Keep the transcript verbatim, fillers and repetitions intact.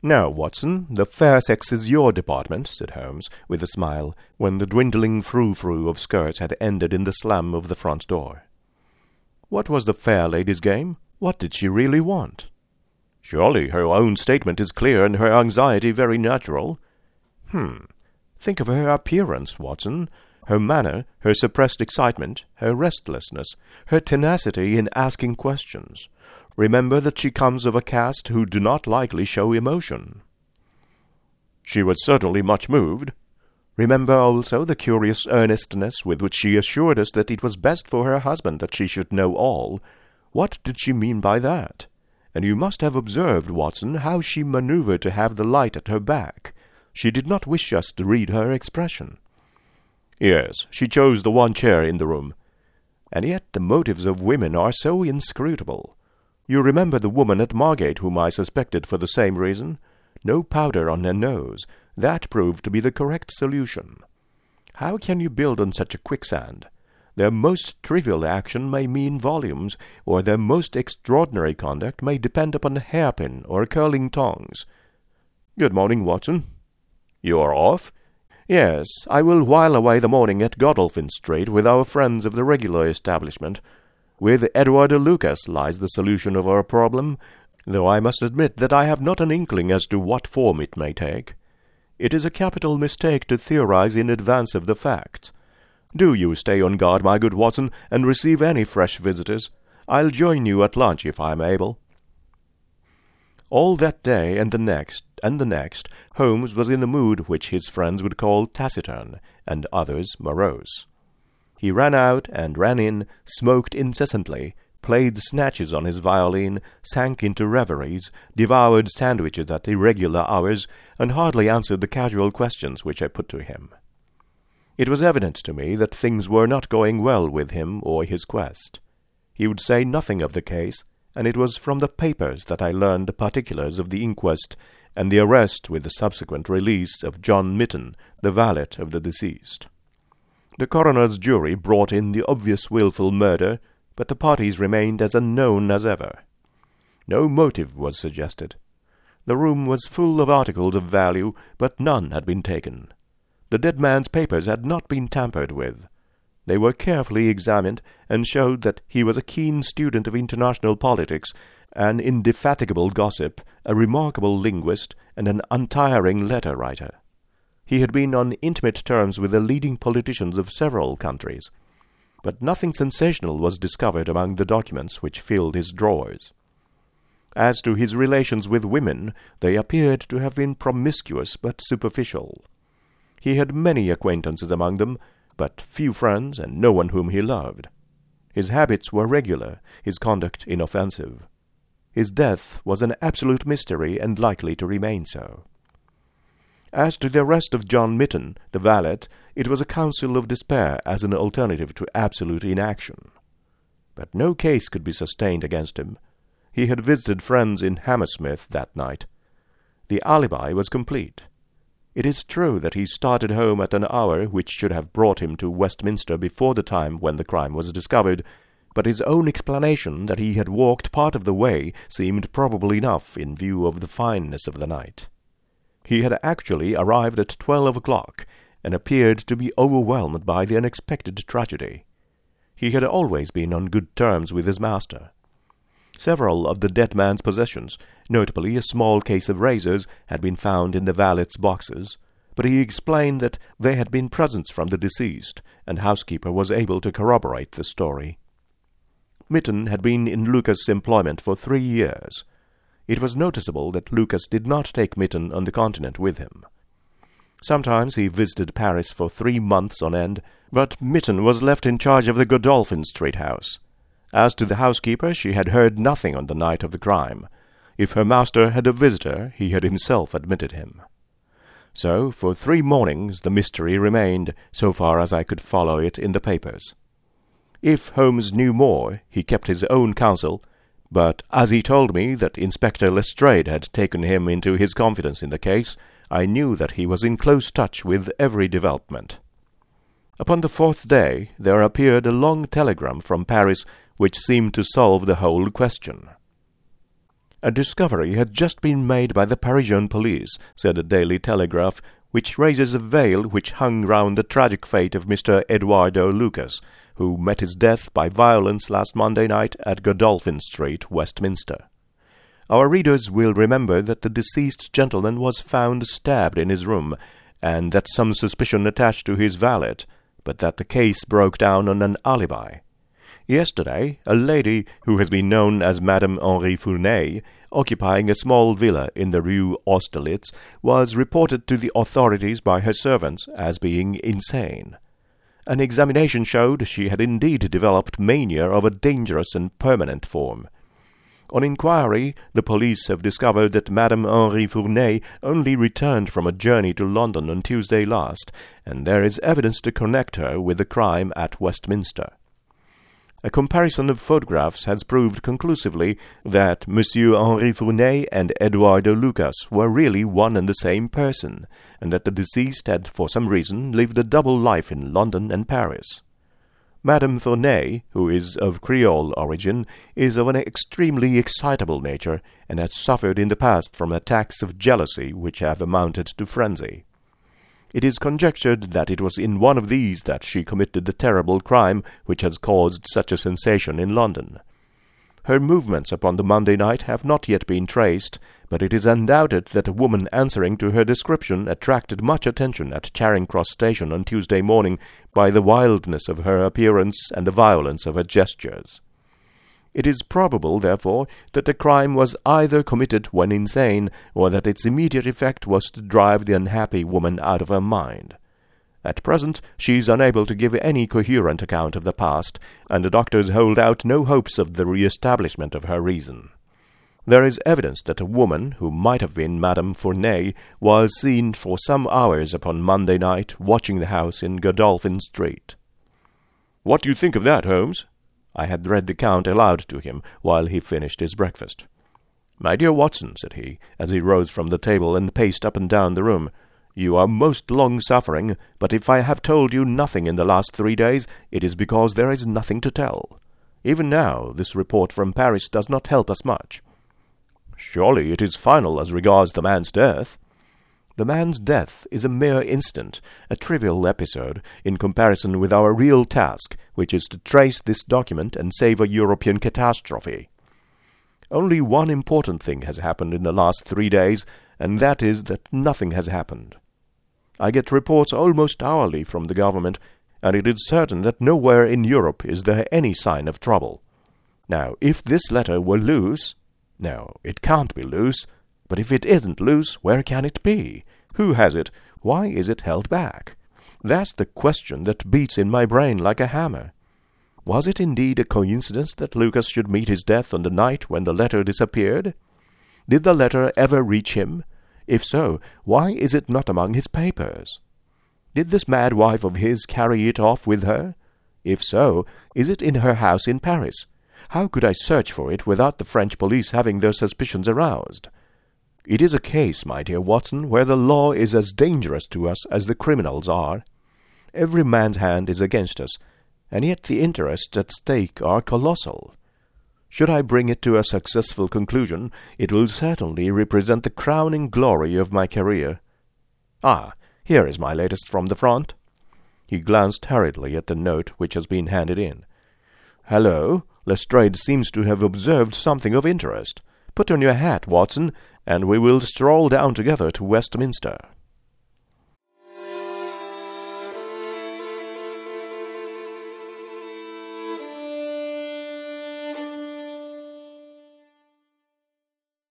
"Now, Watson, the fair sex is your department," said Holmes, with a smile, when the dwindling frou-frou of skirts had ended in the slam of the front door. "What was the fair lady's game? What did she really want?" "Surely her own statement is clear and her anxiety very natural." "Hmm. Think of her appearance, Watson. Her manner, her suppressed excitement, her restlessness, her tenacity in asking questions. Remember that she comes of a caste who do not likely show emotion." "She was certainly much moved." "Remember also the curious earnestness with which she assured us that it was best for her husband that she should know all. What did she mean by that? And you must have observed, Watson, how she maneuvered to have the light at her back. She did not wish us to read her expression." "Yes, she chose the one chair in the room." "And yet the motives of women are so inscrutable. You remember the woman at Margate whom I suspected for the same reason? No powder on her nose. That proved to be the correct solution. How can you build on such a quicksand? Their most trivial action may mean volumes, or their most extraordinary conduct may depend upon a hairpin or curling tongs. Good morning, Watson." "You are off?" "Yes, I will while away the morning at Godolphin Street with our friends of the regular establishment. With Edward Lucas lies the solution of our problem, though I must admit that I have not an inkling as to what form it may take. It is a capital mistake to theorize in advance of the facts. Do you stay on guard, my good Watson, and receive any fresh visitors. I'll join you at lunch if I am able." All that day and the next, and the next, Holmes was in the mood which his friends would call taciturn, and others morose. He ran out and ran in, smoked incessantly, played snatches on his violin, sank into reveries, devoured sandwiches at irregular hours, and hardly answered the casual questions which I put to him. It was evident to me that things were not going well with him or his quest. He would say nothing of the case, and it was from the papers that I learned the particulars of the inquest and the arrest with the subsequent release of John Mitten, the valet of the deceased. The coroner's jury brought in the obvious wilful murder, but the parties remained as unknown as ever. No motive was suggested. The room was full of articles of value, but none had been taken. The dead man's papers had not been tampered with. They were carefully examined, and showed that he was a keen student of international politics, an indefatigable gossip, a remarkable linguist, and an untiring letter-writer. He had been on intimate terms with the leading politicians of several countries, but nothing sensational was discovered among the documents which filled his drawers. As to his relations with women, they appeared to have been promiscuous but superficial. He had many acquaintances among them, but few friends, and no one whom he loved. His habits were regular, his conduct inoffensive. His death was an absolute mystery, and likely to remain so. As to the arrest of John Mitten, the valet, it was a counsel of despair as an alternative to absolute inaction. But no case could be sustained against him. He had visited friends in Hammersmith that night. The alibi was complete. It is true that he started home at an hour which should have brought him to Westminster before the time when the crime was discovered, but his own explanation that he had walked part of the way seemed probable enough in view of the fineness of the night. He had actually arrived at twelve o'clock, and appeared to be overwhelmed by the unexpected tragedy. He had always been on good terms with his master. Several of the dead man's possessions, notably a small case of razors, had been found in the valet's boxes, but he explained that they had been presents from the deceased, and housekeeper was able to corroborate the story. Mitten had been in Lucas' employment for three years. It was noticeable that Lucas did not take Mitten on the continent with him. Sometimes he visited Paris for three months on end, but Mitten was left in charge of the Godolphin Street house. As to the housekeeper, she had heard nothing on the night of the crime. If her master had a visitor, he had himself admitted him. So, for three mornings the mystery remained, so far as I could follow it in the papers. If Holmes knew more, he kept his own counsel, but as he told me that Inspector Lestrade had taken him into his confidence in the case, I knew that he was in close touch with every development. Upon the fourth day there appeared a long telegram from Paris which seemed to solve the whole question. "A discovery has just been made by the Parisian police," said the Daily Telegraph, "which raises a veil which hung round the tragic fate of Mister Eduardo Lucas, who met his death by violence last Monday night at Godolphin Street, Westminster. Our readers will remember that the deceased gentleman was found stabbed in his room, and that some suspicion attached to his valet, but that the case broke down on an alibi. Yesterday, a lady who has been known as Madame Henri Fourney, occupying a small villa in the Rue Austerlitz, was reported to the authorities by her servants as being insane. An examination showed she had indeed developed mania of a dangerous and permanent form. On inquiry, the police have discovered that Madame Henri Fourney only returned from a journey to London on Tuesday last, and there is evidence to connect her with the crime at Westminster. A comparison of photographs has proved conclusively that Monsieur Henri Fourney and Eduardo Lucas were really one and the same person, and that the deceased had for some reason lived a double life in London and Paris. Madame Fourney, who is of Creole origin, is of an extremely excitable nature, and has suffered in the past from attacks of jealousy which have amounted to frenzy. It is conjectured that it was in one of these that she committed the terrible crime which has caused such a sensation in London. Her movements upon the Monday night have not yet been traced, but it is undoubted that a woman answering to her description attracted much attention at Charing Cross Station on Tuesday morning by the wildness of her appearance and the violence of her gestures. It is probable, therefore, that the crime was either committed when insane, or that its immediate effect was to drive the unhappy woman out of her mind. At present she is unable to give any coherent account of the past, and the doctors hold out no hopes of the re-establishment of her reason. There is evidence that a woman, who might have been Madame Fourney, was seen for some hours upon Monday night watching the house in Godolphin Street. "What do you think of that, Holmes?" I had read the Count aloud to him while he finished his breakfast. "My dear Watson," said he, as he rose from the table and paced up and down the room, "you are most long-suffering, but if I have told you nothing in the last three days, it is because there is nothing to tell. Even now, this report from Paris does not help us much." "Surely it is final as regards the man's death?" "The man's death is a mere incident, a trivial episode, in comparison with our real task, which is to trace this document and save a European catastrophe. Only one important thing has happened in the last three days, and that is that nothing has happened. I get reports almost hourly from the government, and it is certain that nowhere in Europe is there any sign of trouble. Now, if this letter were loose— no, it can't be loose. But if it isn't loose, where can it be? Who has it? Why is it held back? That's the question that beats in my brain like a hammer. Was it indeed a coincidence that Lucas should meet his death on the night when the letter disappeared? Did the letter ever reach him? If so, why is it not among his papers? Did this mad wife of his carry it off with her? If so, is it in her house in Paris? How could I search for it without the French police having their suspicions aroused? It is a case, my dear Watson, where the law is as dangerous to us as the criminals are. Every man's hand is against us, and yet the interests at stake are colossal. Should I bring it to a successful conclusion, it will certainly represent the crowning glory of my career. Ah, here is my latest from the front." He glanced hurriedly at the note which has been handed in. "Hello, Lestrade seems to have observed something of interest. Put on your hat, Watson, and we will stroll down together to Westminster."